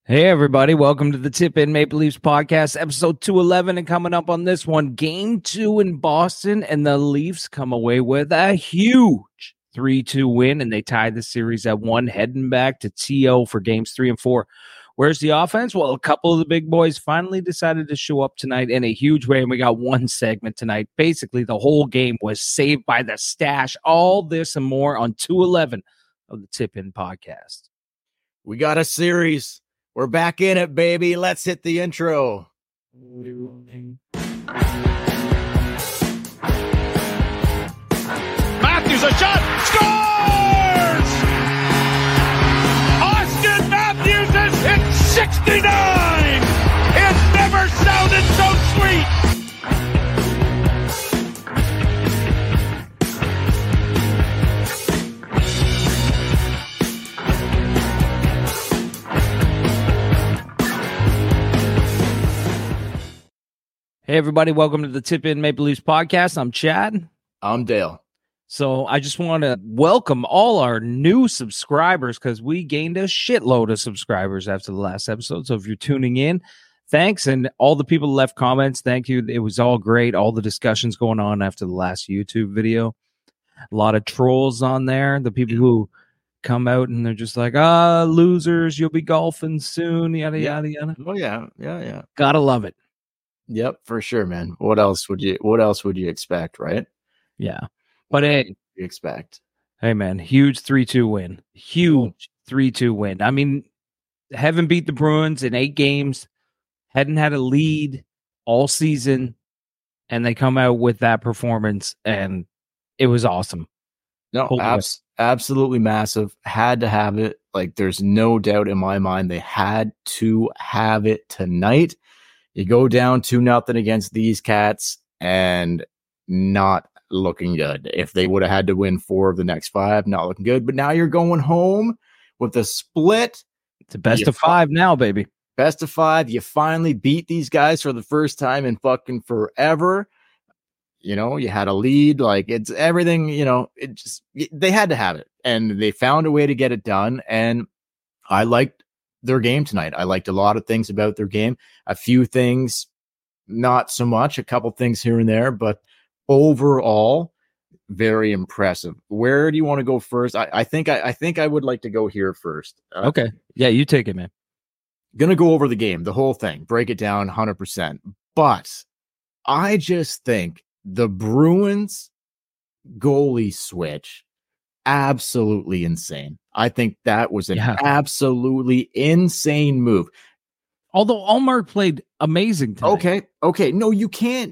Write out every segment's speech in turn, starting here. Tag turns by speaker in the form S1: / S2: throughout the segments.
S1: Hey, everybody. Welcome to the Tip In Maple Leafs podcast, episode 211. And coming up on this one, game 2 in Boston, and the Leafs come away with a huge 3-2 win, and they tied the series at 1, heading back to TO for games 3 and 4. Where's the offense? Well, a couple of the big boys finally decided to show up tonight in a huge way, and we got one segment tonight. Basically, the whole game was saved by the stash. All this and more on 211 of the Tip In podcast.
S2: We got a series. We're back in it, baby. Let's hit the intro.
S3: Matthews, a shot, scores! Austin Matthews has hit 69! It never sounded so sweet!
S1: Hey, everybody. Welcome to the Tip In Maple Leafs podcast. I'm Chad.
S2: I'm Dale.
S1: So I just want to welcome all our new subscribers because we gained a shitload of subscribers after the last episode. So if you're tuning in, thanks. And all the people left comments, thank you. It was all great. All the discussions going on after the last YouTube video. A lot of trolls on there. The people who come out and they're just like, losers, you'll be golfing soon, yada, yada, yada.
S2: Oh, yeah.
S1: Gotta love it.
S2: Yep, for sure, man. What else would you expect, right?
S1: Yeah. But hey,
S2: you expect.
S1: Hey, man, huge 3-2 win. Huge 3-2 win. I mean, haven't beat the Bruins in 8 games, hadn't had a lead all season, and they come out with that performance, and it was awesome.
S2: No, absolutely massive. Had to have it. Like, there's no doubt in my mind they had to have it tonight. You go down 2-0 against these cats and not looking good. If they would have had to win 4 of the next 5, not looking good. But now you're going home with a split.
S1: It's a best of 5 now, baby.
S2: Best of 5. You finally beat these guys for the first time in fucking forever. You know, you had a lead. Like, it's everything, you know, they had to have it. And they found a way to get it done. And I liked their game tonight. I liked a lot of things about their game. A few things, not so much. A couple things here and there, but overall, very impressive. Where do you want to go first? I think I would like to go here first.
S1: Okay. Yeah, you take it, man.
S2: Gonna go over the game, the whole thing, break it down 100%. But I just think the Bruins goalie switch, absolutely insane. I think that was an absolutely insane move.
S1: Although Ullmark played amazing tonight.
S2: Okay. No, you can't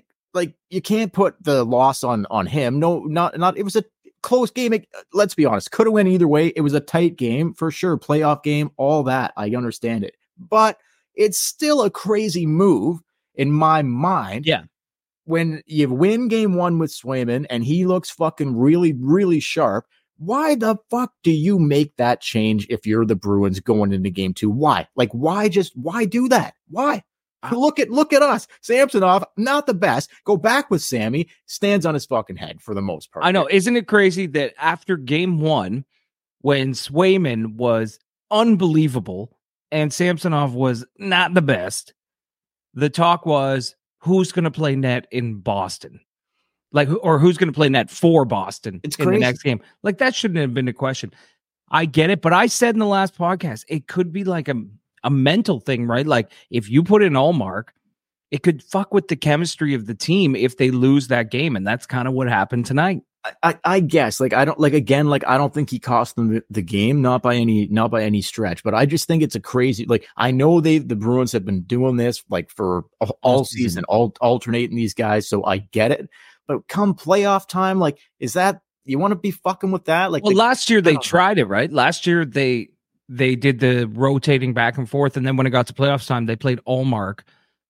S2: put the loss on him. No, not. It was a close game. Let's be honest. Could have went either way. It was a tight game for sure. Playoff game, all that. I understand it, but it's still a crazy move in my mind.
S1: Yeah.
S2: When you win game 1 with Swayman and he looks fucking really, really sharp, why the fuck do you make that change if you're the Bruins going into game 2? Why? Like, why do that? Why? Look at us. Samsonov, not the best. Go back with Sammy, stands on his fucking head for the most part.
S1: I know. Isn't it crazy that after game 1, when Swayman was unbelievable and Samsonov was not the best, the talk was, who's going to play net in Boston? Like, or who's going to play net for Boston in the next game? Like, that shouldn't have been a question. I get it, but I said in the last podcast, it could be like a mental thing, right? Like, if you put in Ullmark, it could fuck with the chemistry of the team if they lose that game, and that's kind of what happened tonight.
S2: I guess, I don't think he cost them the game, not by any stretch, but I just think it's a crazy, I know the Bruins have been doing this for all season, alternating these guys, so I get it. But come playoff time, is that, you want to be fucking with that?
S1: Last year they tried it, right? Last year they did the rotating back and forth, and then when it got to playoffs time, they played Ullmark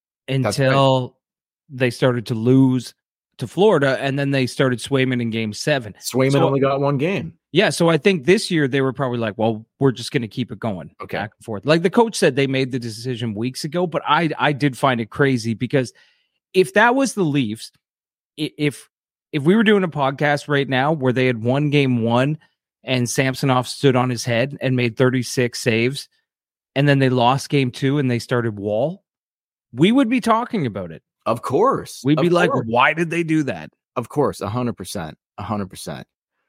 S1: until they started to lose to Florida, and then they started Swayman in game 7.
S2: Swayman only got 1 game.
S1: Yeah, so I think this year they were probably like, well, we're just going to keep it going back and forth. Like the coach said, they made the decision weeks ago, but I did find it crazy because if that was the Leafs, if we were doing a podcast right now where they had won game 1 and Samsonov stood on his head and made 36 saves and then they lost game 2 and they started Wall, we would be talking about it.
S2: Of course.
S1: We'd be like, why did they do that?
S2: Of course, 100%. 100%.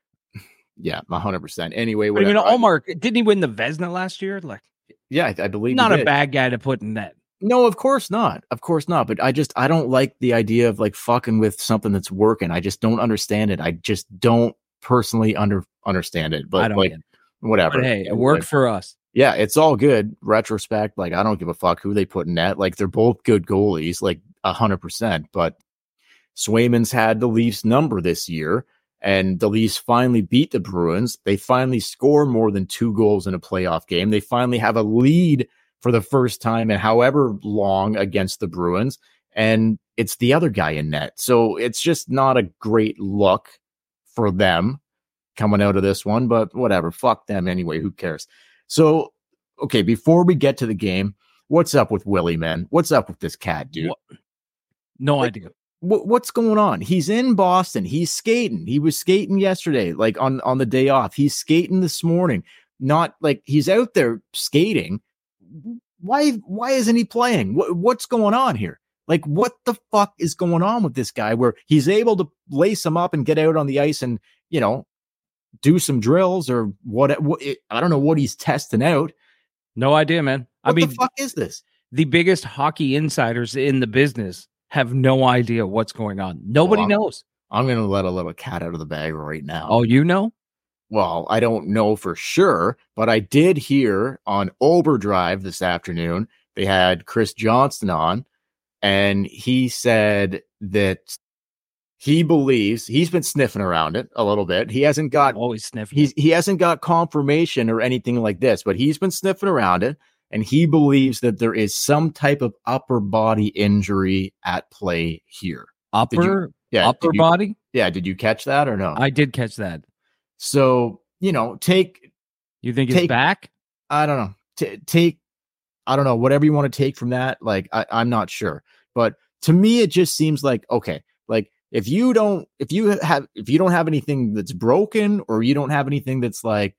S2: Yeah, 100%. Anyway,
S1: But
S2: whatever.
S1: Omar, didn't he win the Vezina last year? Like,
S2: yeah, I believe
S1: not
S2: he
S1: a
S2: did.
S1: bad guy to put in net.
S2: No, of course not. Of course not. But I don't like the idea of like fucking with something that's working. I just don't understand it. I just don't personally understand it. But like, whatever.
S1: But hey, it worked for us.
S2: Yeah, it's all good. Retrospect, like I don't give a fuck who they put in net. Like they're both good goalies, like 100%. But Swayman's had the Leafs number this year, and the Leafs finally beat the Bruins. They finally score more than 2 goals in a playoff game. They finally have a lead for the first time in however long against the Bruins, and it's the other guy in net. So it's just not a great look for them coming out of this one, but whatever. Fuck them anyway. Who cares? So, okay, before we get to the game, what's up with Willie, man? What's up with this cat, dude?
S1: No idea.
S2: What's going on? He's in Boston. He's skating. He was skating yesterday, like on the day off. He's skating this morning. Not like he's out there skating. Why isn't he playing? What's going on here? Like, what the fuck is going on with this guy where he's able to lace him up and get out on the ice and, you know, do some drills or what I don't know what he's testing out.
S1: No idea, man.
S2: What the fuck is this?
S1: The biggest hockey insiders in the business have no idea what's going on. Nobody knows.
S2: I'm going to let a little cat out of the bag right now.
S1: Oh, you know?
S2: Well, I don't know for sure, but I did hear on Overdrive this afternoon, they had Chris Johnston on, and he said that he believes he's been sniffing around it a little bit. He hasn't got
S1: always sniffing.
S2: He hasn't got confirmation or anything like this, but he's been sniffing around it, and he believes that there is some type of upper body injury at play here.
S1: Upper body?
S2: Yeah. Did you catch that or no?
S1: I did catch that.
S2: So, you know,
S1: you think it's back?
S2: I don't know. I don't know, whatever you want to take from that. Like, I'm not sure, but to me, it just seems like, okay, like if you don't have anything that's broken or you don't have anything that's like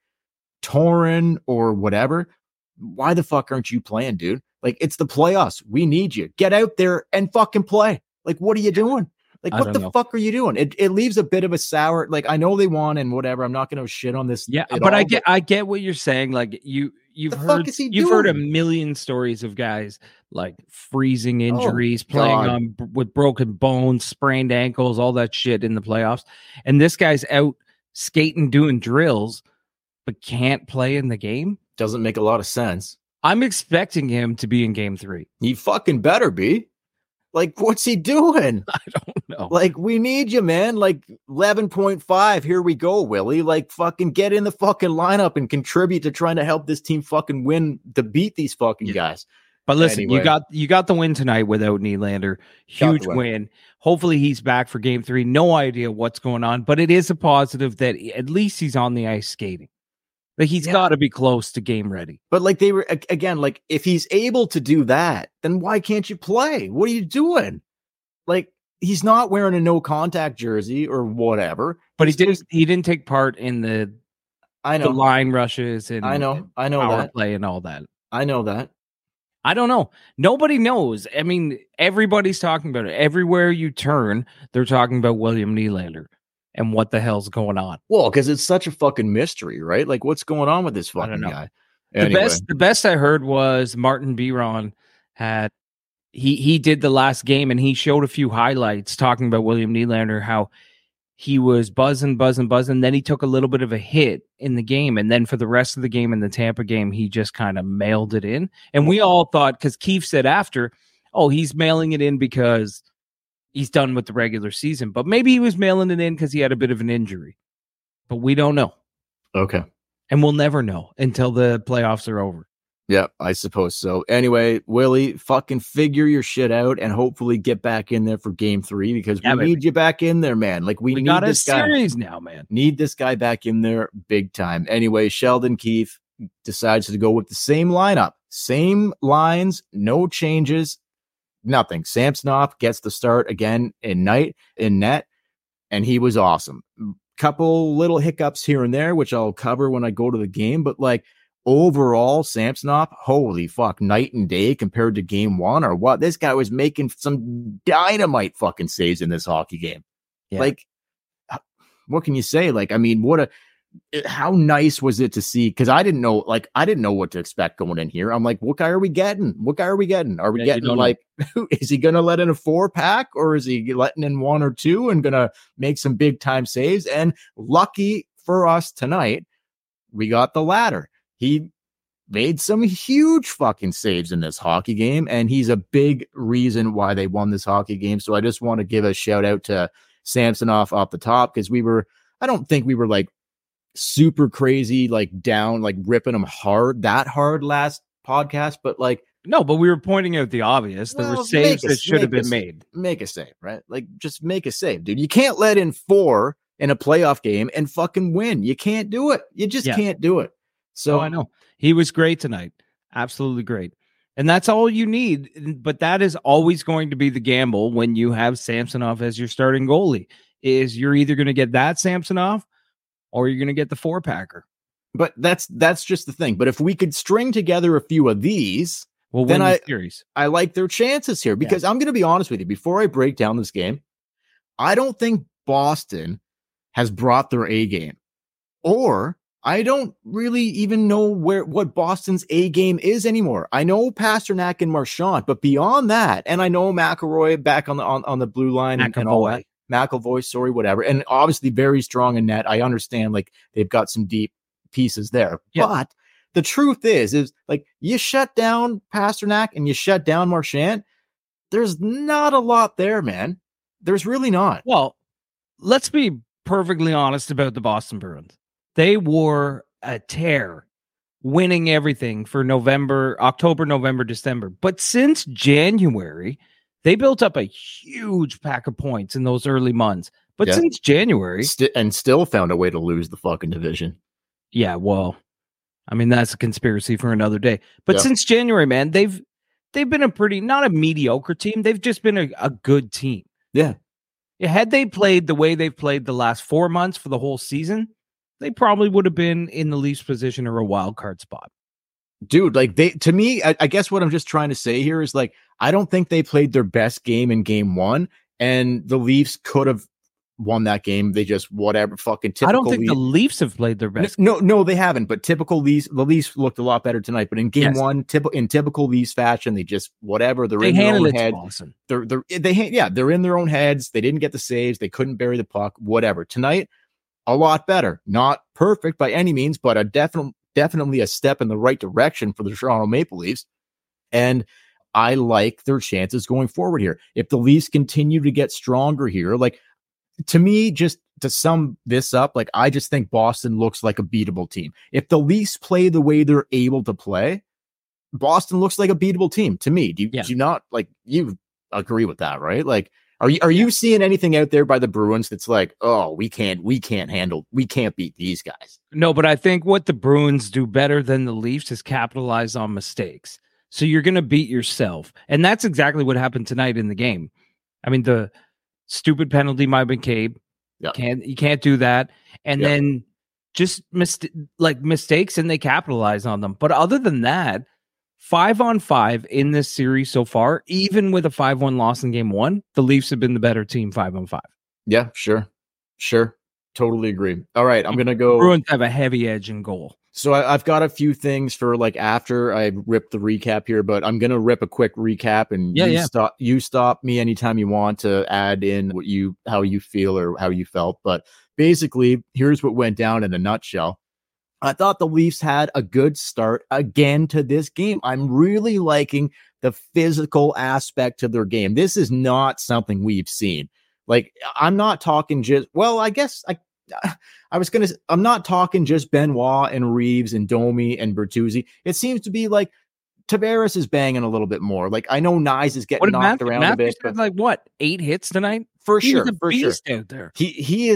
S2: torn or whatever, why the fuck aren't you playing, dude? Like, it's the playoffs. We need you. Get out there and fucking play. Like, what are you doing? Like, what the fuck are you doing? It leaves a bit of a sour. Like, I know they won and whatever. I'm not going to shit on this.
S1: Yeah, but I get what you're saying. Like, you've heard a million stories of guys like freezing injuries, playing with broken bones, sprained ankles, all that shit in the playoffs. And this guy's out skating, doing drills, but can't play in the game.
S2: Doesn't make a lot of sense.
S1: I'm expecting him to be in game 3.
S2: He fucking better be. Like, what's he doing?
S1: I don't know.
S2: Like, we need you, man. Like, 11.5. Here we go, Willie. Like, fucking get in the fucking lineup and contribute to trying to help this team fucking win to beat these fucking guys.
S1: But listen, anyway. you got the win tonight without Nylander. Huge win. Hopefully he's back for game 3. No idea what's going on, but it is a positive that at least he's on the ice skating. Like, he's got to be close to game ready.
S2: But like they were, again, like if he's able to do that, then why can't you play? What are you doing? Like, he's not wearing a no contact jersey or whatever.
S1: But he didn't take part in the line rushes and
S2: I know
S1: power
S2: that
S1: play and all that.
S2: I know that.
S1: I don't know. Nobody knows. I mean, everybody's talking about it. Everywhere you turn, they're talking about William Nylander. And what the hell's going on?
S2: Well, because it's such a fucking mystery, right? Like, what's going on with this fucking guy? Anyway.
S1: The best I heard was Martin Biron had he did the last game and he showed a few highlights talking about William Nylander, how he was buzzing. Then he took a little bit of a hit in the game, and then for the rest of the game in the Tampa game, he just kind of mailed it in. And we all thought, because Keefe said after, oh, he's mailing it in because he's done with the regular season, but maybe he was mailing it in because he had a bit of an injury, but we don't know.
S2: Okay.
S1: And we'll never know until the playoffs are over.
S2: Yeah, I suppose so. Anyway, Willie, fucking figure your shit out and hopefully get back in there for game 3 because we need you back in there, man. Like, we need
S1: got
S2: this guy.
S1: Series now, man.
S2: Need this guy back in there big time. Anyway, Sheldon Keefe decides to go with the same lineup, same lines, no changes. Nothing. Samsonov gets the start again in net, and he was awesome. Couple little hiccups here and there, which I'll cover when I go to the game, but like overall, Samsonov, holy fuck, night and day compared to game one or what? This guy was making some dynamite fucking saves in this hockey game.
S1: Yeah.
S2: Like, what can you say? Like, I mean, how nice was it to see? Because I didn't know what to expect going in here. I'm like, what guy are we getting? Are we getting like, is he going to let in a 4-pack or is he letting in 1 or 2 and going to make some big time saves? And lucky for us tonight, we got the latter. He made some huge fucking saves in this hockey game, and he's a big reason why they won this hockey game. So I just want to give a shout out to Samsonov off the top, because I don't think we were like super crazy, like down, like ripping him that hard last podcast, but like,
S1: no, but we were pointing out the obvious. There were saves that should have been made.
S2: Make a save, right? Like, just make a save, dude. You can't let in 4 in a playoff game and fucking win. You can't do it. You just can't do it. So
S1: I know he was great tonight. Absolutely great. And that's all you need. But that is always going to be the gamble when you have Samsonov as your starting goalie, is you're either going to get that Samsonov or you're going to get the 4-packer.
S2: But that's just the thing. But if we could string together a few of these,
S1: then I
S2: like their chances here, because I'm going to be honest with you. Before I break down this game, I don't think Boston has brought their A game, or I don't really even know what Boston's A game is anymore. I know Pasternak and Marchand, but beyond that, and I know McElroy back on the blue line and all that. McAvoy, sorry, whatever. And obviously very strong in net. I understand, like, they've got some deep pieces there. Yeah. But the truth is like, you shut down Pasternak and you shut down Marchand, there's not a lot there, man. There's really not.
S1: Well, let's be perfectly honest about the Boston Bruins. They were a tear, winning everything for October, November, December. But since January, they built up a huge pack of points in those early months. But since January...
S2: and still found a way to lose the fucking division.
S1: Yeah, well, I mean, that's a conspiracy for another day. But since January, man, they've been a pretty, not a mediocre team. They've just been a good team.
S2: Yeah.
S1: Had they played the way they've played the last 4 months for the whole season, they probably would have been in the Leafs position or a wild card spot.
S2: Dude, like, to me, I guess what I'm just trying to say here is, like, I don't think they played their best game in game 1, and the Leafs could have won that game. They just, whatever, fucking typical.
S1: I don't think the Leafs have played their best.
S2: No, they haven't, but typical Leafs, the Leafs looked a lot better tonight, but in game 1, in typical Leafs fashion, they just, whatever, they're in their own head. They're in their own heads. They didn't get the saves. They couldn't bury the puck, whatever. Tonight, a lot better. Not perfect by any means, but definitely a step in the right direction for the Toronto Maple Leafs. And I like their chances going forward here. If the Leafs continue to get stronger here, like, to me, just to sum this up, like, I just think Boston looks like a beatable team. If the Leafs play the way they're able to play, Boston looks like a beatable team to me. Do you not, like, you agree with that, right? Like, are you seeing anything out there by the Bruins that's like, oh, we can't beat these guys?
S1: No, but I think what the Bruins do better than the Leafs is capitalize on mistakes. So you're going to beat yourself. And that's exactly what happened tonight in the game. I mean, the stupid penalty by McCabe. Yep. You can't do that. And then just mistakes, and they capitalize on them. But other than that, 5-on-5 in this series so far, even with a 5-1 loss in game 1, the Leafs have been the better team 5-on-5.
S2: Yeah, sure. Totally agree. All right, I'm going to go.
S1: Bruins have a heavy edge in goal.
S2: So I've got a few things for, like, after I rip the recap here, but I'm going to rip a quick recap, and you stop me anytime you want to add in how you feel or how you felt. But basically, here's what went down in a nutshell. I thought the Leafs had a good start again to this game. I'm really liking the physical aspect to their game. This is not something we've seen. Like, I'm not talking just, well, I guess I'm not talking just Benoit and Reeves and Domi and Bertuzzi. It seems to be like Tavares is banging a little bit more. Like, I know Nyes is getting knocked around a bit.
S1: But like, what, 8 hits tonight?
S2: For sure.
S1: He's a beast out there.
S2: He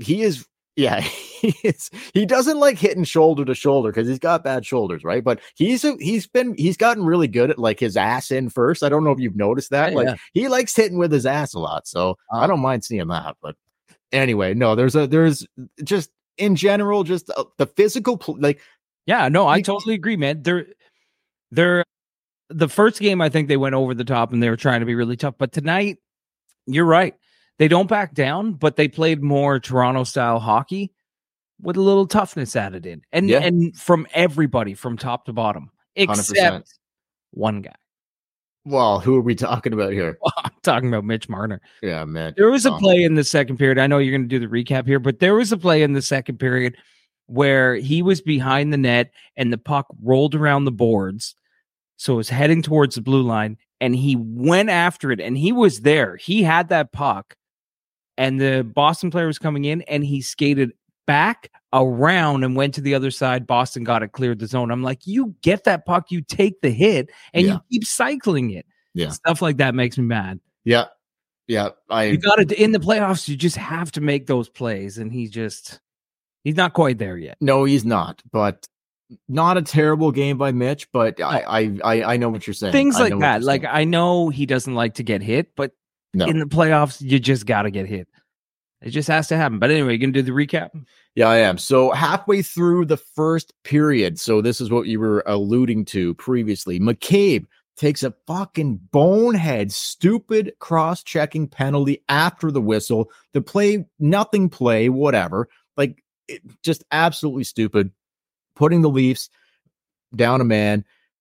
S2: doesn't like hitting shoulder to shoulder because he's got bad shoulders, right? But he's gotten really good at, like, his ass in first. I don't know if you've noticed that. He likes hitting with his ass a lot, so I don't mind seeing that. But anyway, no, there's just in general, just the physical, like,
S1: Yeah, no, I totally agree, man. They're the first game, I think they went over the top and they were trying to be really tough. But tonight, you're right. They don't back down, but they played more Toronto style hockey with a little toughness added in. And from everybody from top to bottom, except
S2: 100%.
S1: one guy.
S2: Well, who are we talking about here?
S1: I'm talking about Mitch Marner.
S2: Yeah, man.
S1: There was a play in the second period. I know you're going to do the recap here, but there was a play in the second period where he was behind the net and the puck rolled around the boards. So it was heading towards the blue line and he went after it and he was there. He had that puck and the Boston player was coming in and he skated back around and went to the other side. Boston got it, cleared the zone. I'm like, you get that puck, you take the hit and you keep cycling it.
S2: Yeah.
S1: Stuff like that makes me mad.
S2: Yeah. Yeah.
S1: You got to, in the playoffs, you just have to make those plays. And he's not quite there yet.
S2: No, he's not, but not a terrible game by Mitch, but I know what you're saying.
S1: Things like that. Like, I know he doesn't like to get hit, but in the playoffs, you just got to get hit. It just has to happen. But anyway, you going to do the recap?
S2: Yeah, I am. So halfway through the first period, so this is what you were alluding to previously. McCabe takes a fucking bonehead, stupid cross-checking penalty after the whistle. The play, nothing play, whatever. Like, just absolutely stupid. Putting the Leafs down a man.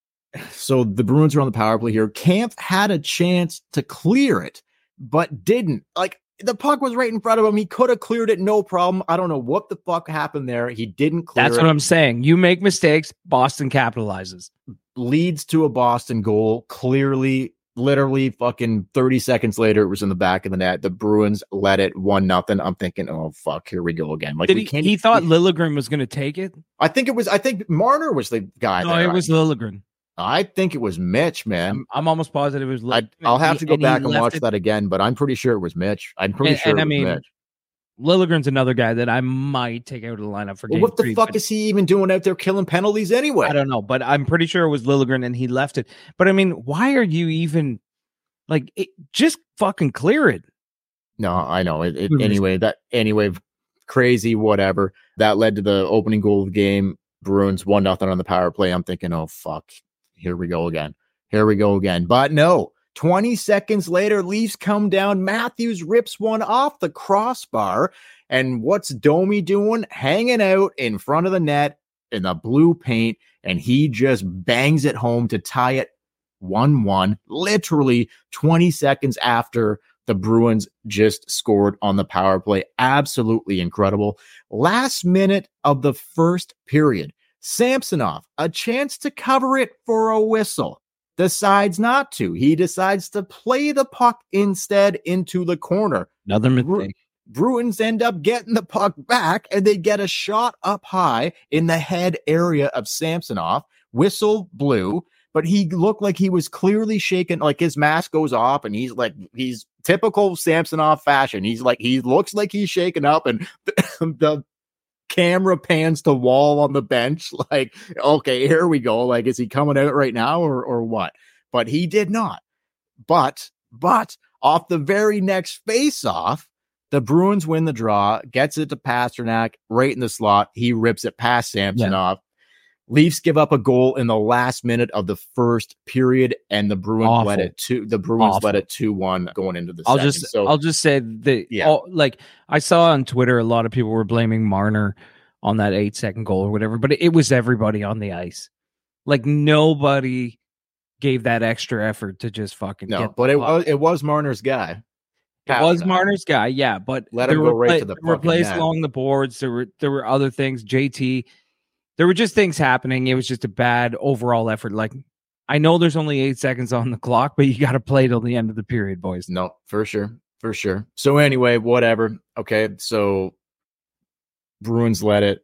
S2: So the Bruins are on the power play here. Kampf had a chance to clear it, but didn't. Like, the puck was right in front of him. He could have cleared it, no problem. I don't know what the fuck happened there. He didn't clear it.
S1: That's what I'm saying. You make mistakes, Boston capitalizes.
S2: Leads to a Boston goal. Clearly, literally fucking 30 seconds later, it was in the back of the net. The Bruins let it 1-0. I'm thinking, oh, fuck, here we go again. Like,
S1: he thought Liljegren was going to take it?
S2: I think Marner was the guy.
S1: No, it was Liljegren.
S2: I think it was Mitch, man.
S1: I'm almost positive it was Liljegren.
S2: I'll have to go back and watch that again, but I'm pretty sure it was Mitch. I'm pretty sure it was Mitch.
S1: Liljegren's another guy that I might take out of the lineup for game
S2: what the fuck is he even doing out there killing penalties anyway?
S1: I don't know, but I'm pretty sure it was Liljegren and he left it. But I mean, why are you even like just fucking clear it?
S2: No, I know. Anyway, crazy, whatever. That led to the opening goal of the game. Bruins 1-0 on the power play. I'm thinking, oh fuck. Here we go again. But no, 20 seconds later, Leafs come down. Matthews rips one off the crossbar. And what's Domi doing? Hanging out in front of the net in the blue paint. And he just bangs it home to tie it 1-1, literally 20 seconds after the Bruins just scored on the power play. Absolutely incredible. Last minute of the first period. Samsonov, a chance to cover it for a whistle, decides not to. He decides to play the puck instead into the corner.
S1: Another mistake.
S2: Bruins end up getting the puck back, and they get a shot up high in the head area of Samsonov. Whistle blew, but he looked like he was clearly shaken. Like his mask goes off, and he's typical Samsonov fashion. He looks like he's shaken up, and the camera pans to wall on the bench. Like, okay, here we go. Like, is he coming out right now or what? But he did not. But off the very next face-off, the Bruins win the draw, gets it to Pasternak right in the slot. He rips it past Samsonov. Yeah. Leafs give up a goal in the last minute of the first period, and the Bruins let it 2-1 going into the second.
S1: I'll just say that like I saw on Twitter, a lot of people were blaming Marner on that 8-second goal or whatever, but it was everybody on the ice. Like nobody gave that extra effort to just fucking
S2: it was Marner's guy.
S1: It was Marner's guy, yeah, but
S2: let him go right to the
S1: replace along the boards. There were other things. JT. There were just things happening. It was just a bad overall effort. Like, I know there's only 8 seconds on the clock, but you got to play till the end of the period, boys.
S2: No, for sure. So anyway, whatever. Okay, so Bruins led it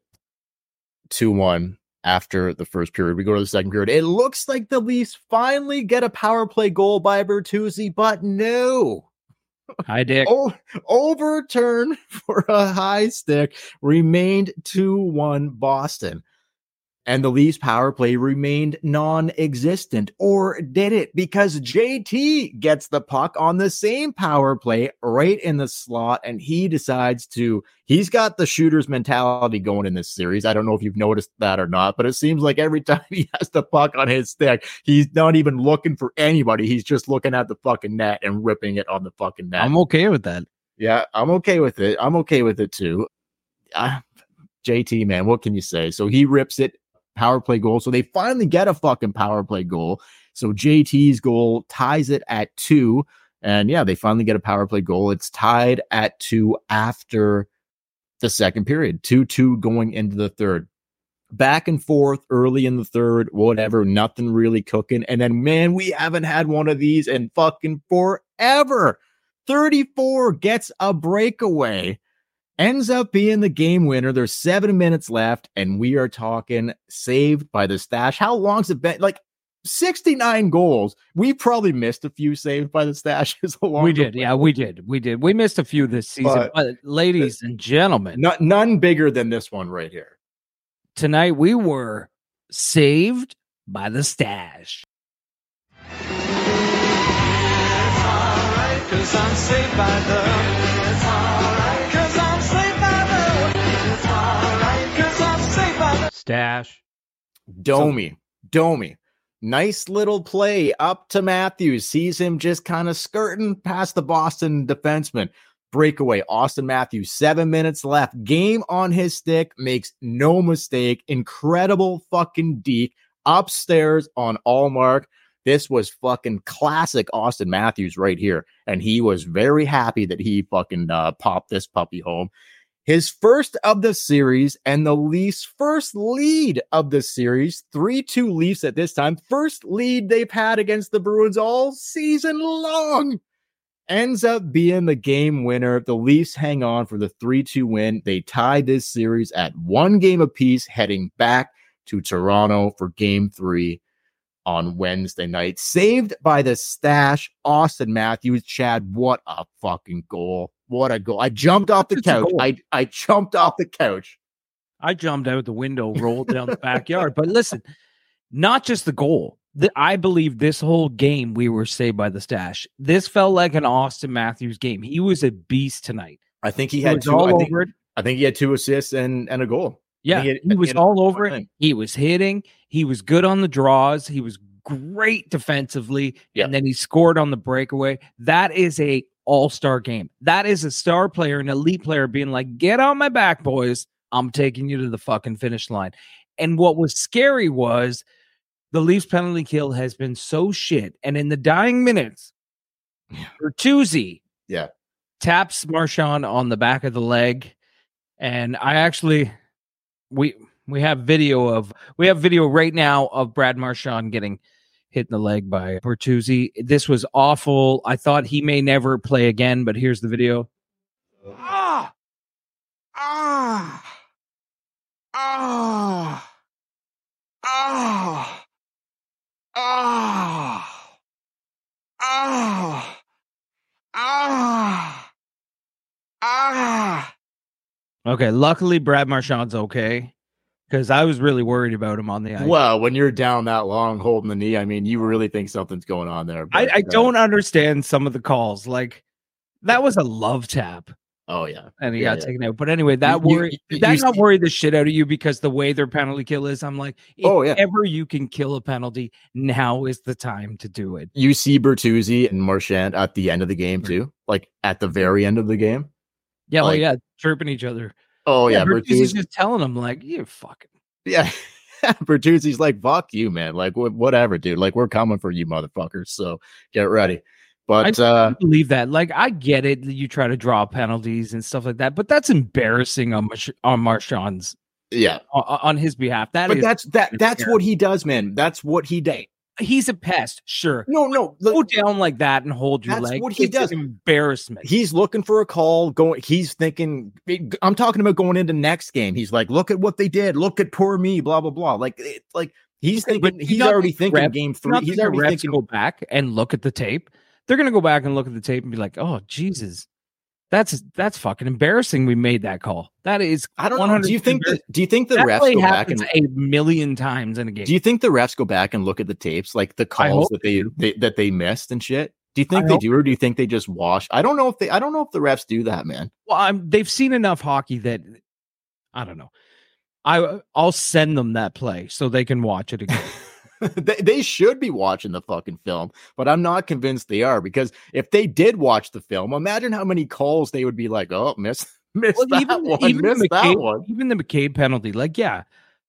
S2: 2-1 after the first period. We go to the second period. It looks like the Leafs finally get a power play goal by Bertuzzi, but no.
S1: Hi, Dick.
S2: Overturn for a high stick. Remained 2-1 Boston. And the Leafs power play remained non-existent, or did it? Because JT gets the puck on the same power play right in the slot, and he decides he's got the shooter's mentality going in this series. I don't know if you've noticed that or not, but it seems like every time he has the puck on his stick, he's not even looking for anybody. He's just looking at the fucking net and ripping it on the fucking net.
S1: I'm okay with that.
S2: Yeah, I'm okay with it. I'm okay with it too. JT, man, what can you say? So he rips it. Power play goal. So they finally get a fucking power play goal. So JT's goal ties it at 2. And yeah, they finally get a power play goal. It's tied at 2 after the second period. 2-2 going into the third. Back and forth early in the third, whatever, nothing really cooking. And then, man, we haven't had one of these in fucking forever. 34 gets a breakaway. Ends up being the game winner. There's 7 minutes left, and we are talking saved by the stash. How long's it been? Like 69 goals. We probably missed a few saved by the stashes along.
S1: We did. Yeah, we did. We missed a few this season. But ladies and gentlemen,
S2: none bigger than this one right here.
S1: Tonight we were saved by the stash.
S4: It's all right, 'cause I'm saved by the... It's all right, 'cause I'm saved by the... It's all right, 'cause I'm saved by the...
S1: Stash.
S2: Domi. Nice little play up to Matthews. Sees him just kind of skirting past the Boston defenseman. Breakaway. Austin Matthews, 7 minutes left. Game on his stick. Makes no mistake. Incredible fucking deke. Upstairs on Allmark. This was fucking classic Austin Matthews right here. And he was very happy that he fucking popped this puppy home. His first of the series and the Leafs' first lead of the series. 3-2 Leafs at this time. First lead they've had against the Bruins all season long. Ends up being the game winner. The Leafs hang on for the 3-2 win. They tied this series at 1 game apiece, heading back to Toronto for game 3 on Wednesday night. Saved by the stash, Austin Matthews. Chad, what a fucking goal. What a goal. I jumped off the couch. I jumped off the couch.
S1: I jumped out the window, rolled down the backyard. But listen, not just the goal. I believe this whole game we were saved by the stash. This felt like an Austin Matthews game. He was a beast tonight.
S2: I think he had two. I think he had 2 assists and a goal.
S1: Yeah, he was all over it. He was hitting. He was good on the draws. He was great defensively.
S2: Yeah.
S1: And then he scored on the breakaway. That is a all-star game. That is a star player, an elite player being like, get on my back, boys. I'm taking you to the fucking finish line. And what was scary was the Leafs penalty kill has been so shit. And in the dying minutes, Bertuzzi taps Marchand on the back of the leg. And I actually, we have video right now of Brad Marchand getting hit in the leg by Bertuzzi. This was awful. I thought he may never play again, but here's the video. Okay, luckily Brad Marchand's okay, because I was really worried about him on the ice.
S2: Well, when you're down that long holding the knee, I mean, you really think something's going on there. But,
S1: I don't understand some of the calls. Like, that was a love tap.
S2: Oh, yeah.
S1: And he got taken out. But anyway, that not worry the shit out of you, because the way their penalty kill is, I'm like, if ever you can kill a penalty, now is the time to do it.
S2: You see Bertuzzi and Marchand at the end of the game, too? Like, at the very end of the game?
S1: Yeah, chirping each other.
S2: Oh, yeah.
S1: Bertuzzi's just telling them, like, you fucking.
S2: Yeah. Bertuzzi's like, fuck you, man. Like, whatever, dude. Like, we're coming for you, motherfuckers. So get ready. But
S1: I believe that. Like, I get it that you try to draw penalties and stuff like that, but that's embarrassing on Marchand's.
S2: Yeah.
S1: On his behalf.
S2: That's what he does, man. That's what he does.
S1: He's a pest, sure.
S2: No.
S1: Go down like that and hold your leg.
S2: That's what he does.
S1: An embarrassment.
S2: He's looking for a call. He's thinking. I'm talking about going into next game. He's like, look at what they did. Look at poor me. Blah blah blah. Like he's thinking. He's already thinking game 3. He's already thinking.
S1: Go back and look at the tape. They're gonna go back and look at the tape and be like, oh Jesus, That's fucking embarrassing. We made that call. That is.
S2: I don't know. Do you think the
S1: that
S2: refs
S1: play
S2: go back
S1: happens
S2: and
S1: a million times in a game?
S2: do you think the refs go back and look at the tapes, like the calls that they missed and shit? Do you think they do, or do you think they just wash? I don't know if the refs do that, man.
S1: Well, they've seen enough hockey that I don't know. I'll send them that play so they can watch it again.
S2: They should be watching the fucking film, but I'm not convinced they are, because if they did watch the film, imagine how many calls they would be like, "Oh, miss that one,
S1: even
S2: that one."
S1: Even the McCabe penalty, like, yeah,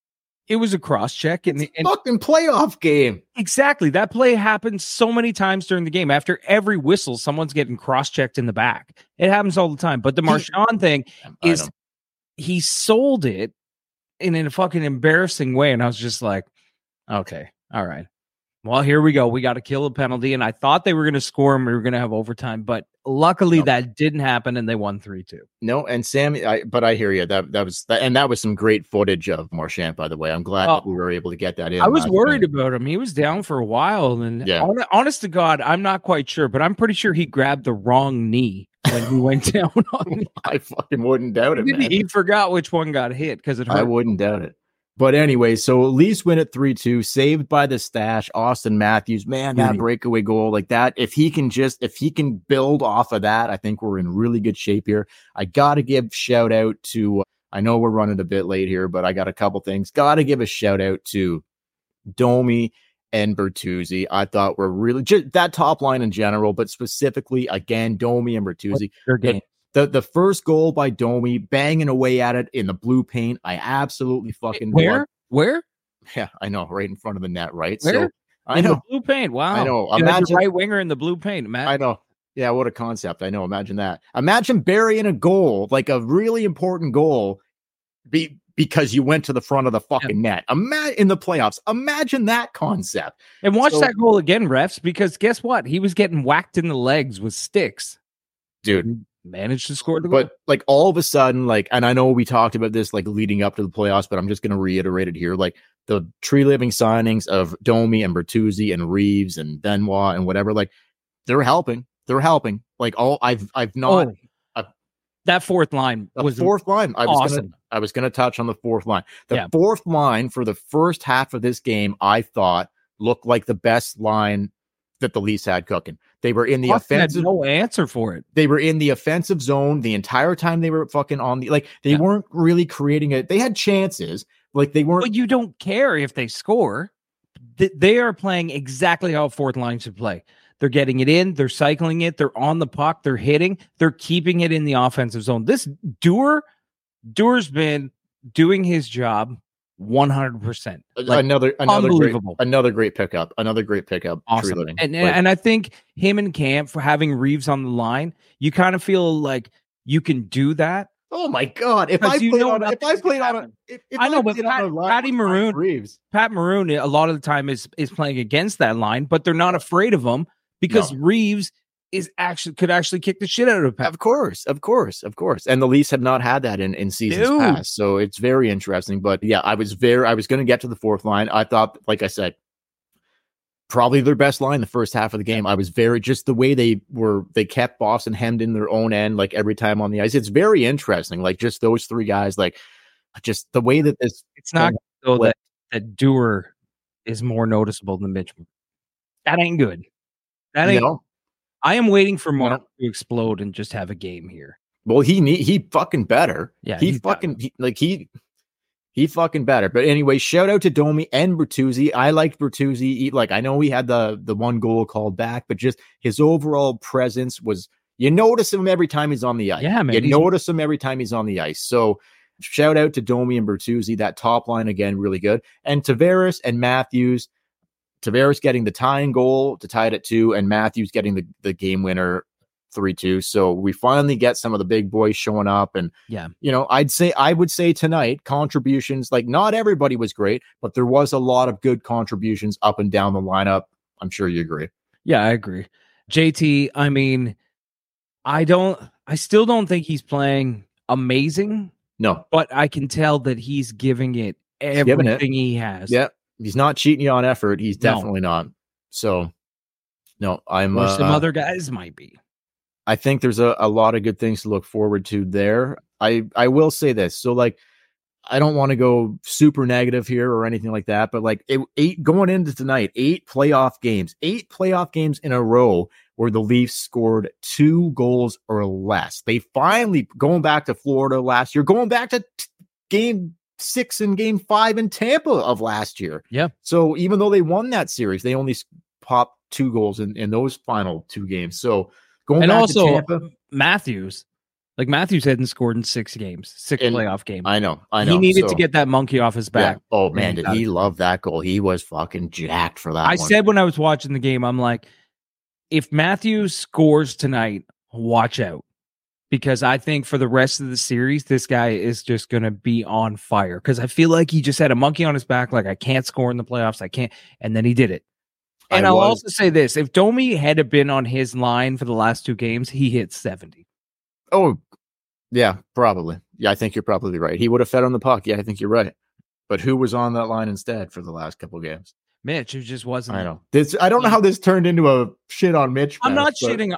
S1: it was a cross check, and
S2: fucking playoff game.
S1: Exactly, that play happened so many times during the game. After every whistle, someone's getting cross checked in the back. It happens all the time. But the Marchand thing is, he sold it in a fucking embarrassing way, and I was just like, okay. All right. Well, here we go. We got to kill a penalty. And I thought they were going to score and we were going to have overtime, but luckily that didn't happen and they won 3-2.
S2: No, and Sam, but I hear you. That was some great footage of Marchand, by the way. I'm glad that we were able to get that in.
S1: I was worried about him. He was down for a while. And honest to God, I'm not quite sure, but I'm pretty sure he grabbed the wrong knee when he went down on me.
S2: I fucking wouldn't doubt it, man.
S1: He forgot which one got hit because it hurt.
S2: I wouldn't doubt it. But anyway, so Leafs win at 3-2, saved by the stash. Austin Matthews, man, that breakaway goal like that. If he can build off of that, I think we're in really good shape here. I got to give shout out to, I know we're running a bit late here, but I got a couple things. Got to give a shout out to Domi and Bertuzzi. I thought were really just that top line in general, but specifically again, Domi and Bertuzzi. The first goal by Domi, banging away at it in the blue paint. I absolutely fucking
S1: Where?
S2: Yeah, I know, right in front of the net, right?
S1: Where?
S2: So I know
S1: the blue paint. Wow,
S2: I know.
S1: Imagine right winger in the blue paint. Imagine.
S2: I know. Yeah, what a concept. I know. Imagine that. Imagine burying a goal, like a really important goal, because you went to the front of the fucking net. In the playoffs. Imagine that concept.
S1: And watch that goal again, refs, because guess what? He was getting whacked in the legs with sticks,
S2: dude.
S1: Managed to score the goal.
S2: But like all of a sudden, like, and I know we talked about this like leading up to the playoffs, but I'm just going to reiterate it here. Like the tree living signings of Domi and Bertuzzi and Reeves and Benoit and whatever, like they're helping. Like
S1: that fourth line was
S2: fourth line.
S1: Awesome.
S2: I was gonna touch on the fourth line. The fourth line for the first half of this game, I thought looked like the best line that the Leafs had cooking. They were in the offensive.
S1: Had no answer for it.
S2: They were in the offensive zone the entire time. They were fucking on the they weren't really creating it. They had chances, like they weren't.
S1: But you don't care if they score. They are playing exactly how a fourth line should play. They're getting it in. They're cycling it. They're on the puck. They're hitting. They're keeping it in the offensive zone. This Duehr's been doing his job 100%.
S2: Another great pickup.
S1: Awesome. And I think him and Camp, for having Reeves on the line, you kind of feel like you can do that.
S2: Oh my God! Pat
S1: Maroon, a lot of the time is playing against that line, but they're not afraid of him because Reeves could actually kick the shit out of Pat.
S2: Of course. And the Leafs have not had that in seasons past, so it's very interesting. But yeah, I was going to get to the fourth line. I thought, like I said, probably their best line the first half of the game. I was just the way they kept Boston hemmed in their own end, like every time on the ice. It's very interesting. Like just those three guys, like just the way that this.
S1: It's not though that Duehr is more noticeable than Mitch. That ain't good. That ain't. No. I am waiting for Mark to explode and just have a game here.
S2: Well, he fucking better.
S1: Yeah,
S2: he fucking better. But anyway, shout out to Domi and Bertuzzi. I liked Bertuzzi. Like I know he had the one goal called back, but just his overall presence was. You notice him every time he's on the ice.
S1: Yeah, man.
S2: You notice him every time he's on the ice. So shout out to Domi and Bertuzzi. That top line again, really good. And Tavares and Matthews. Tavares getting the tying goal to tie it at 2, and Matthews getting the game winner 3-2. So we finally get some of the big boys showing up. And, I would say tonight contributions, like not everybody was great, but there was a lot of good contributions up and down the lineup. I'm sure you agree.
S1: Yeah, I agree. JT, I mean, I still don't think he's playing amazing.
S2: No,
S1: but I can tell that he's giving it everything he has.
S2: Yeah. He's not cheating you on effort. He's definitely not. So, no,
S1: some other guys might be.
S2: I think there's a lot of good things to look forward to there. I will say this. So like, I don't want to go super negative here or anything like that, but like going into tonight, 8 playoff games in a row where the Leafs scored 2 goals or less. They finally, going back to Florida last year, going back to game 6 and game 5 in Tampa of last year.
S1: Yeah.
S2: So even though they won that series, they only popped 2 goals in those final 2 games. So going
S1: and
S2: back
S1: also
S2: to Tampa,
S1: Matthews hadn't scored in 6 games, 6 playoff games.
S2: I know.
S1: He needed to get that monkey off his back.
S2: Yeah. Oh man, did he love that goal? He was fucking jacked for that.
S1: I said when I was watching the game, I'm like, if Matthews scores tonight, watch out. Because I think for the rest of the series, this guy is just going to be on fire. Because I feel like he just had a monkey on his back. Like, I can't score in the playoffs. I can't. And then he did it. And I'll also say this. If Domi had been on his line for the last 2 games, he hit 70.
S2: Oh, yeah, probably. Yeah, I think you're probably right. He would have fed on the puck. Yeah, I think you're right. But who was on that line instead for the last couple of games?
S1: Mitch, who just wasn't.
S2: I know. I don't know how this turned into a shit on Mitch.
S1: I'm not shitting.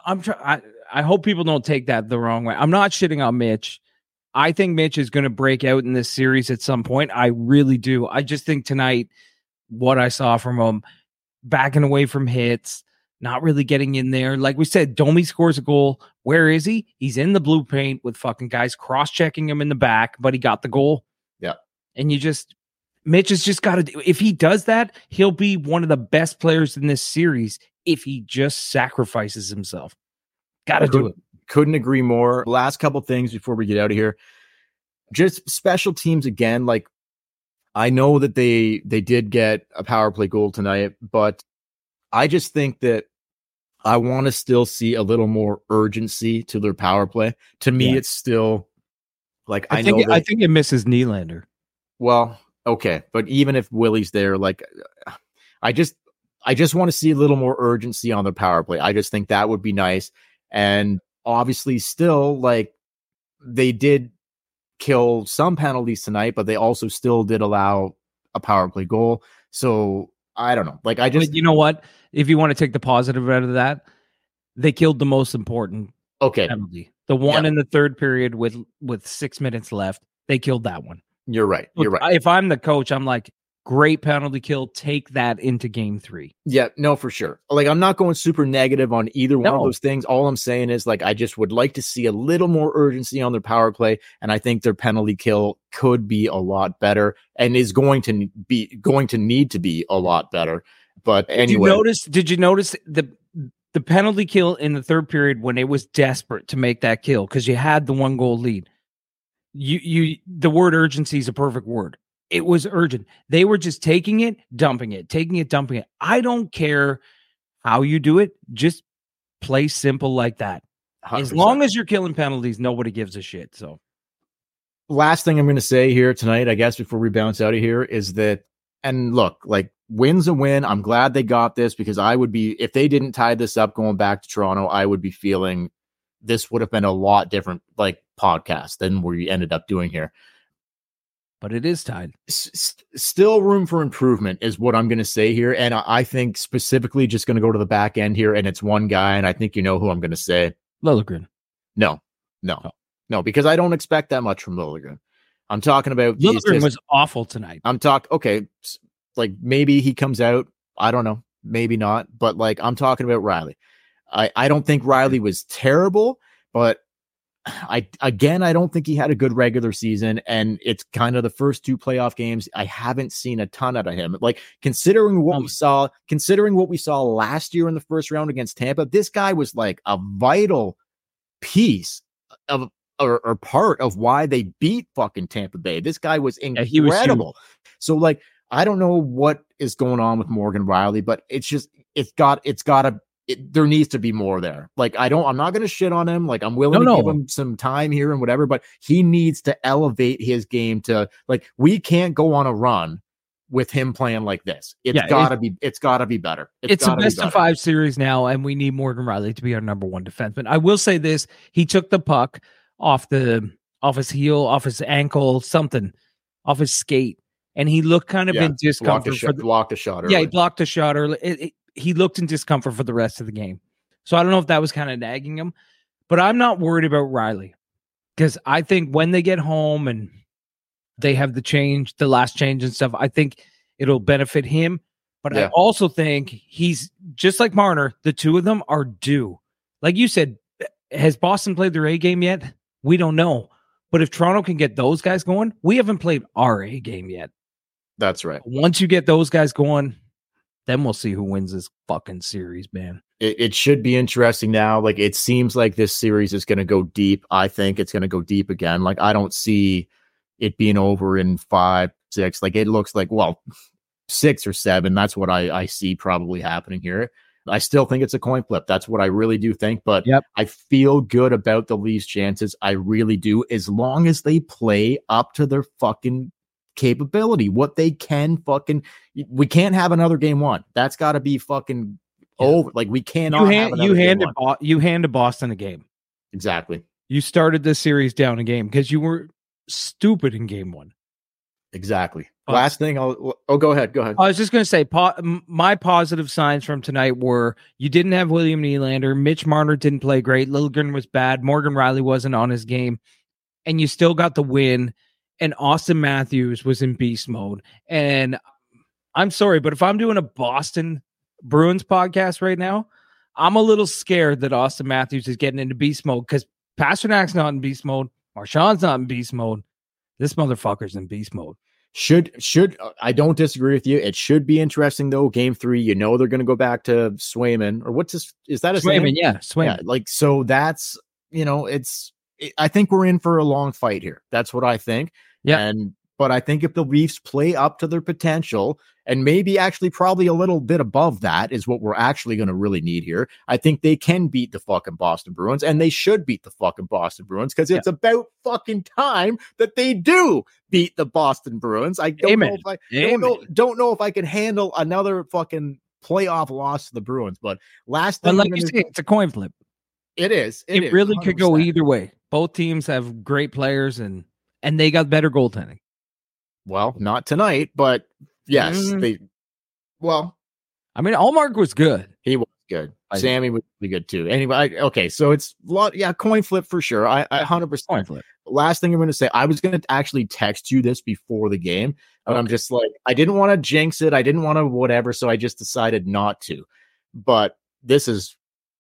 S1: I hope people don't take that the wrong way. I'm not shitting on Mitch. I think Mitch is going to break out in this series at some point. I really do. I just think tonight, what I saw from him, backing away from hits, not really getting in there. Like we said, Domi scores a goal. Where is he? He's in the blue paint with fucking guys cross-checking him in the back, but he got the goal.
S2: Yeah.
S1: And Mitch has just got to, if he does that, he'll be one of the best players in this series if he just sacrifices himself. Got to do it.
S2: Couldn't agree more. Last couple things before we get out of here. Just special teams again. Like, I know that they did get a power play goal tonight, but I just think that I want to still see a little more urgency to their power play. To me, It's still like, I think
S1: it misses Nylander.
S2: Well, okay, but even if Willie's there, like, I just want to see a little more urgency on the power play. I just think that would be nice. And obviously, still, like, they did kill some penalties tonight, but they also still did allow a power play goal. So I don't know. Like,
S1: but you know what? If you want to take the positive out of that, they killed the most important penalty. The one in the third period with 6 minutes left. They killed that one.
S2: You're right. You're right.
S1: If I'm the coach, I'm like, great penalty kill. Take that into game 3.
S2: Yeah, no, for sure. Like, I'm not going super negative on either one of those things. All I'm saying is, like, I just would like to see a little more urgency on their power play. And I think their penalty kill could be a lot better and is going to need to be a lot better. But anyway,
S1: did you notice the penalty kill in the third period when it was desperate to make that kill? Cause you had the 1 goal lead. The word urgency is a perfect word. It was urgent. They were just taking it, dumping it, taking it, dumping it. I don't care how you do it. Just play simple like that. 100%. As long as you're killing penalties, nobody gives a shit. So,
S2: last thing I'm going to say here tonight, I guess, before we bounce out of here, is that, and look, like, win's a win. I'm glad they got this, because I would be, if they didn't tie this up going back to Toronto, I would be feeling this would have been a lot different, like, podcast than we ended up doing here.
S1: But it is tied.
S2: Still room for improvement is what I'm going to say here. And I think specifically just going to go to the back end here, and it's one guy, and I think you know who I'm going to say.
S1: Liljegren.
S2: No, because I don't expect that much from Liljegren. I'm talking about...
S1: Liljegren was awful tonight.
S2: Okay, like, maybe he comes out. I don't know. Maybe not. But, like, I'm talking about Riley. I don't think Riley was terrible, but I don't think he had a good regular season, and it's kind of the first 2 playoff games. I haven't seen a ton out of him. Like, considering what we saw last year in the first round against Tampa, this guy was like a vital piece of or part of why they beat fucking Tampa Bay. This guy was incredible. So, like, I don't know what is going on with Morgan Riley, but there needs to be more there. Like, I'm not going to shit on him. Like, I'm willing to give him some time here and whatever, but he needs to elevate his game to, like, we can't go on a run with him playing like this. It's gotta be better.
S1: It's a best of 5 series now, and we need Morgan Riley to be our number 1 defenseman. I will say this: he took the puck off his heel, off his ankle, something, off his skate, and he looked kind of in discomfort.
S2: Blocked a shot early.
S1: Yeah, he blocked a shot early. He looked in discomfort for the rest of the game. So I don't know if that was kind of nagging him, But I'm not worried about Riley because I think when they get home and they have the last change and stuff, I think it'll benefit him. But I also think he's just like Marner. The two of them are due. Like you said, has Boston played their A game yet? We don't know. But if Toronto can get those guys going, we haven't played our A game yet.
S2: That's right.
S1: Once you get those guys going, then we'll see who wins this fucking series, man.
S2: It should be interesting now. Like, it seems like this series is going to go deep. I think it's going to go deep again. Like, I don't see it being over in 5, 6. Like, it looks like, 6 or 7. That's what I see probably happening here. I still think it's a coin flip. That's what I really do think. But I feel good about the Leafs' chances. I really do. As long as they play up to their fucking capability, what they can fucking, we can't have another game 1. That's got to be fucking over. Like, we cannot. You
S1: handed Boston a game.
S2: Exactly.
S1: You started this series down a game because you were stupid in game 1.
S2: Exactly. Last thing, go ahead. Go ahead.
S1: I was just going to say, my positive signs from tonight were you didn't have William Nylander. Mitch Marner didn't play great. Liljegren was bad. Morgan Riley wasn't on his game. And you still got the win. And Austin Matthews was in beast mode. And I'm sorry, but if I'm doing a Boston Bruins podcast right now, I'm a little scared that Austin Matthews is getting into beast mode because Pasternak's not in beast mode. Marchand's not in beast mode. This motherfucker's in beast mode.
S2: Should I don't disagree with you. It should be interesting though. Game 3, they're going to go back to Swayman, or what's his? Is that a
S1: Swayman? Yeah, Swayman.
S2: Yeah, like, so that's, I think we're in for a long fight here. That's what I think.
S1: Yeah.
S2: But I think if the Leafs play up to their potential, and maybe actually probably a little bit above that is what we're actually going to really need here. I think they can beat the fucking Boston Bruins, and they should beat the fucking Boston Bruins because it's about fucking time that they do beat the Boston Bruins. I don't know if don't know if I can handle another fucking playoff loss to the Bruins. But last thing,
S1: like you say, it's a coin flip.
S2: It is.
S1: It really 100%. Could go either way. Both teams have great players and they got better goaltending.
S2: Well, not tonight, but yes,
S1: Allmark was good.
S2: He was good. Sammy was really good too. Anyway, okay, so it's a lot. Yeah, coin flip for sure. I 100%
S1: coin flip.
S2: Last thing I'm going to say, I was going to actually text you this before the game, and I'm just like, I didn't want to jinx it. I didn't want to whatever, so I just decided not to. But this is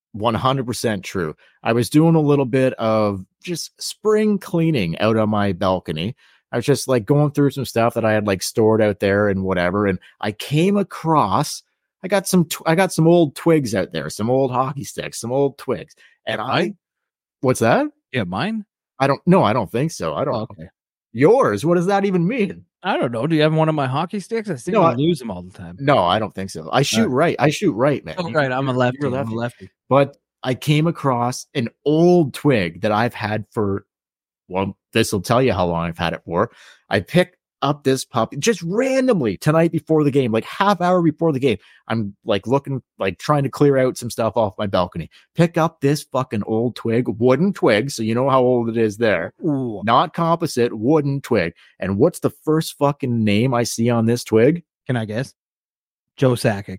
S2: 100% true. I was doing a little bit of just spring cleaning out on my balcony. I was just like going through some stuff that I had like stored out there and whatever. And I came across, I got some old twigs out there, some old hockey sticks, some old twigs. And what's that?
S1: Yeah, mine?
S2: I don't think so. I don't know.
S1: Okay.
S2: Yours? What does that even mean?
S1: I don't know. Do you have one of my hockey sticks? I think I lose them all the time.
S2: No, I don't think so. I shoot right. I shoot right, man.
S1: Oh, right. I'm a lefty. I'm a lefty.
S2: But I came across an old twig that I've had for, well, this will tell you how long I've had it for. I picked up this puppy just randomly tonight before the game, like half hour before the game. I'm like looking, like trying to clear out some stuff off my balcony. Pick up this fucking old twig, wooden twig. So you know how old it is there.
S1: Ooh.
S2: Not composite, wooden twig. And what's the first fucking name I see on this twig?
S1: Can I guess? Joe Sakic.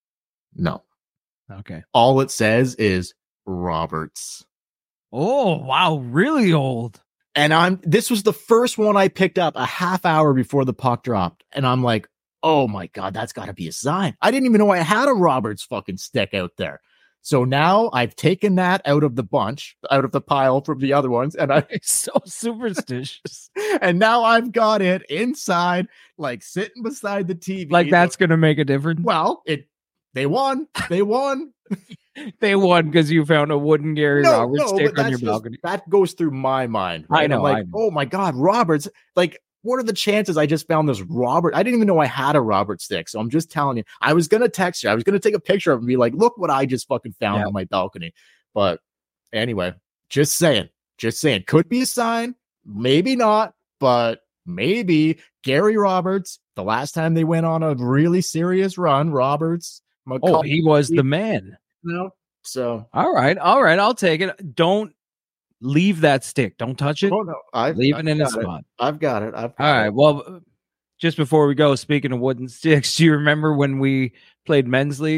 S2: No.
S1: Okay.
S2: All it says is Roberts.
S1: Oh, wow. Really old.
S2: And this was the first one I picked up a half hour before the puck dropped. And I'm like, oh my God, that's got to be a sign. I didn't even know I had a Roberts fucking stick out there. So now I've taken that out of the bunch, out of the pile from the other ones. And I'm
S1: so superstitious.
S2: And now I've got it inside, like sitting beside the TV.
S1: Like that's going to make a difference.
S2: Well, they won. They won.
S1: They won because you found a wooden Gary Roberts stick on your balcony.
S2: That goes through my mind. Right?
S1: I know.
S2: I'm like, oh my God, Roberts. Like, what are the chances I just found this Robert? I didn't even know I had a Robert stick. So I'm just telling you, I was going to text you. I was going to take a picture of it and be like, look what I just fucking found on my balcony. But anyway, just saying. Could be a sign. Maybe not. But maybe Gary Roberts, the last time they went on a really serious run, Roberts.
S1: He was the man.
S2: No. So
S1: all right, I'll take it. Don't leave that stick. Don't touch it.
S2: Oh no,
S1: leave it in its spot.
S2: I've got it.
S1: All right. Well, just before we go, speaking of wooden sticks, do you remember when we played men's league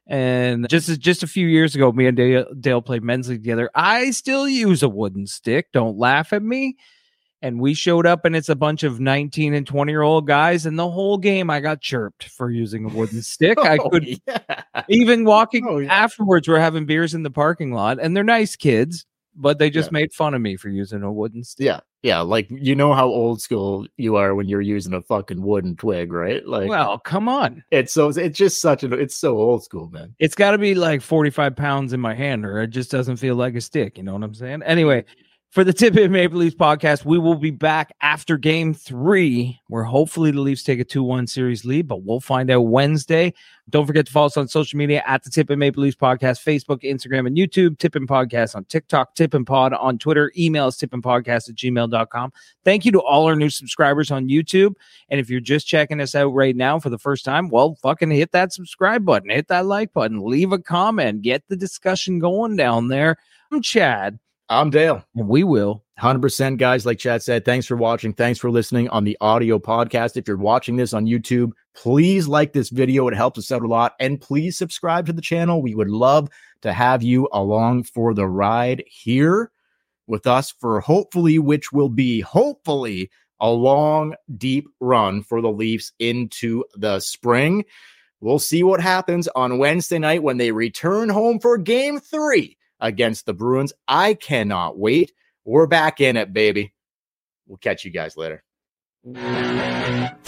S1: And just a few years ago, me and Dale played men's league together. I still use a wooden stick. Don't laugh at me. And we showed up, and it's a bunch of 19 and 20-year-old guys. And the whole game, I got chirped for using a wooden stick. I could even walking afterwards. We're having beers in the parking lot, and they're nice kids, but they just made fun of me for using a wooden stick.
S2: Yeah, like you know how old school you are when you're using a fucking wooden twig, right? Like,
S1: well, come on.
S2: It's so old school, man.
S1: It's got to be like 45 pounds in my hand, or it just doesn't feel like a stick. You know what I'm saying? Anyway, for the Tip It Maple Leafs podcast, we will be back after Game 3, where hopefully the Leafs take a 2-1 series lead, but we'll find out Wednesday. Don't forget to follow us on social media at the Tip It Maple Leafs podcast, Facebook, Instagram, and YouTube. Tippin' Podcast on TikTok, Tippin' Pod on Twitter. Email us tippinpodcast@gmail.com. Thank you to all our new subscribers on YouTube. And if you're just checking us out right now for the first time, well, fucking hit that subscribe button, hit that like button, leave a comment, get the discussion going down there. I'm Chad.
S2: I'm Dale.
S1: And we will.
S2: 100%, guys. Like Chad said, thanks for watching. Thanks for listening on the audio podcast. If you're watching this on YouTube, please like this video. It helps us out a lot. And please subscribe to the channel. We would love to have you along for the ride here with us for which will be hopefully a long, deep run for the Leafs into the spring. We'll see what happens on Wednesday night when they return home for Game 3 against the Bruins. I cannot wait. We're back in it, baby. We'll catch you guys later.